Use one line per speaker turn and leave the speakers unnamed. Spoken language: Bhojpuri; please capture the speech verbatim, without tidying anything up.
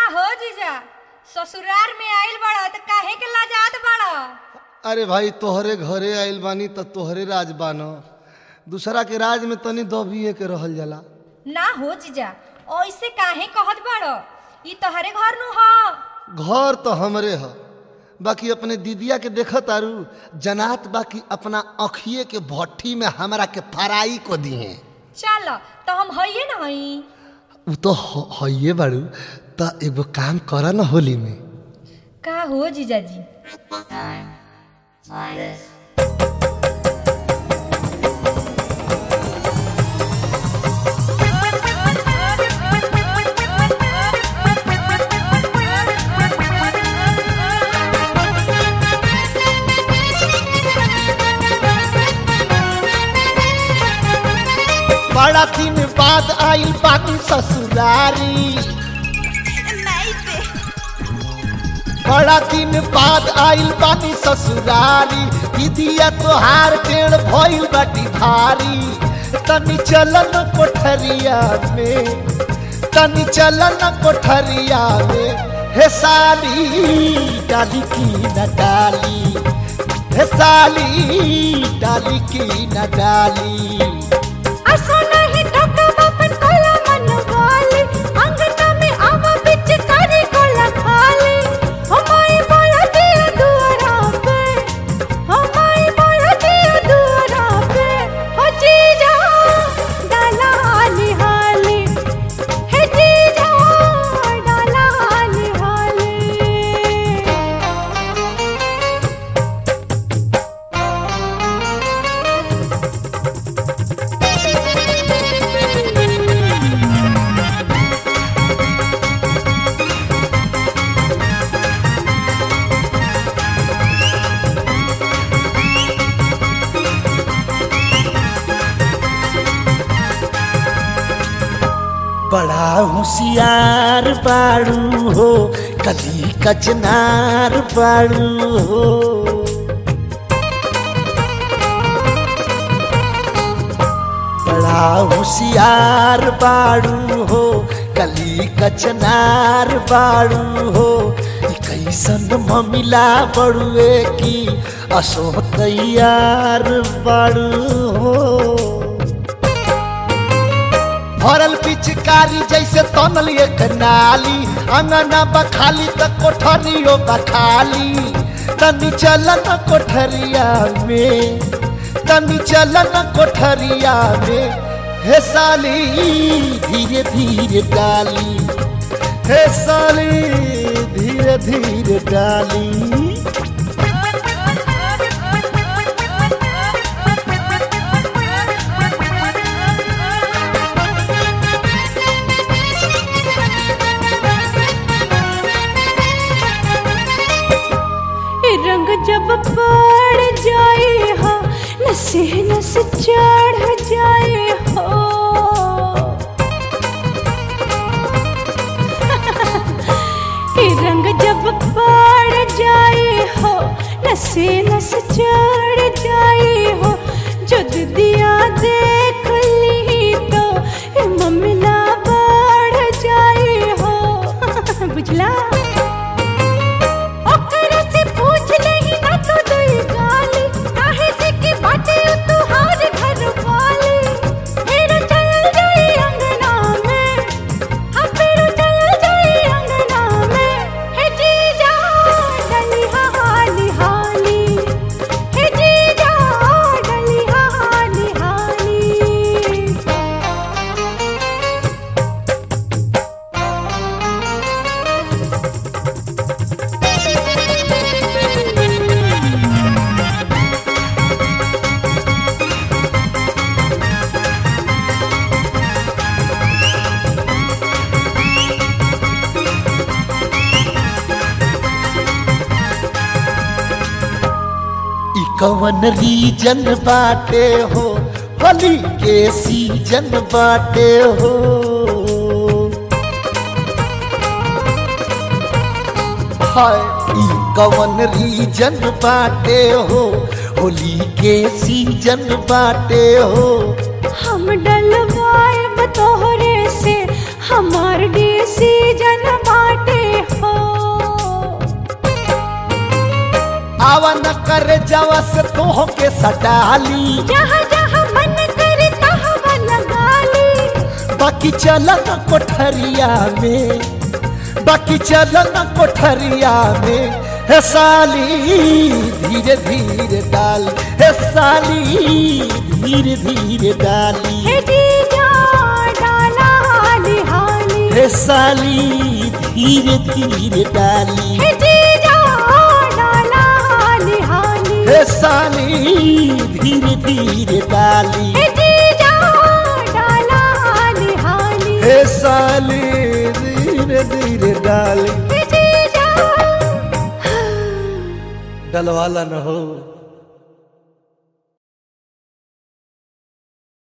हो जीजा ससुराल में आइल बड़ा त काहे के लाजात बड़ा?
अरे भाई तोहरे घरे आइल बानी त तोहरे राज बानो, दूसरा के राज में तनी दबिए के रहल जाला
ना हो जीजा, ऐसे काहे कहत बड़ो? ई तोहरे घर नु ह।
घर तो हमरे ह, बाकी अपने दीदिया के देखत आरू जनात बाकी अपना अखिए के भट्ठी में हमरा के फराई को दिए।
चल तो हम हइये न हई।
उ तो हइये बारू त एगो काम कर न होली में।
का हो जीजा जी?
बड़ा दिन बाद आइल बानी ससुरारी, बड़ा दिन बाद आइल बानी ससुरारी, दीदिया तोहार पेड़ भइल बाटी भारी। तनी चलन कोठरिया में, तनी चलन कोठरिया में, हे साली डाली की न डाली, हे साली डाली की न डाली। बड़ा होशियार बाड़ू हो, कली कचनार बाड़ू हो। बड़ा होशियार बाड़ू हो, कली कचनार बाड़ू हो। कैसन ममिला बड़ुए की असो तैयार बाड़ू हो। भरल पिचकारी जैसे तनल एक नाली, अंगना बखाली त कोठरियो बखाली। तनी चलन कोठरिया में, तनी चलन कोठरिया में, हे साली धीरे धीरे डाली, हे साली धीरे धीरे डाली।
रंग जब पड़ जाए हो, नसे नस चढ़ जाए हो। रंग जब पड़ जाए हो, नसे नस चढ़ जाए हो। जो दिया देख ली तो ममला बढ़ जाए हो। बुझला?
कवन रीजन बाटे हो, होली के सीजन बाटे हो। हाय ई कवन रीजन बाटे हो, होली के सीजन बाटे हो।
हम डलवाए तोहरे से हमार डी सीजन बाटे
कर जवा से तोह के सटाली
जहाँ जहाँ मन करे तहाँ लगा ली।
बाकी चलन कोठरिया में, बाकी चलन कोठरिया में, हे साली धीरे धीरे डाल, हे साली धीरे धीरे डाली,
हे जीजा डाला हाली हाली,
हे साली धीरे धीरे डाली,
हे जीजा डाला हाली हाली,
हे साली धीरे धीरे डाली,
हे जीजा डाला हाली हाली,
हे साली धीरे धीरे डाली।
हे जीजा
डलवाला न हो।